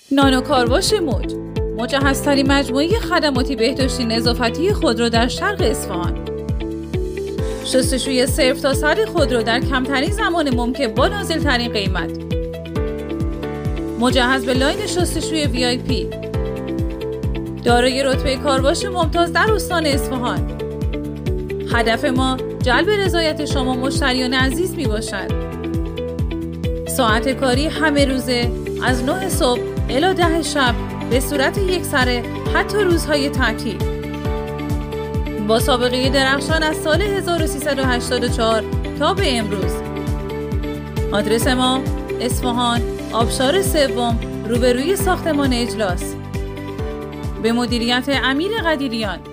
نانو کارواش موج، مجهزترین مجموعه خدماتی بهداشتی نظافتی خودرو در شرق اصفهان. شستشوی صرف تا سر خودرو در کمترین زمان ممکن با نازل‌ترین قیمت. مجهز به لاین شستشوی VIP. دارای رتبه کارواش ممتاز در استان اصفهان. هدف ما جلب رضایت شما مشتریان عزیز می باشد. ساعت کاری همه روزه از 9 صبح الی 10 شب به صورت یکسره حتی روزهای تعطیل. با سابقه درخشان از سال 1384 تا به امروز. آدرس ما اصفهان، آبشار سوم، روبروی ساختمان اجلاس. به مدیریت امیر قدیریان.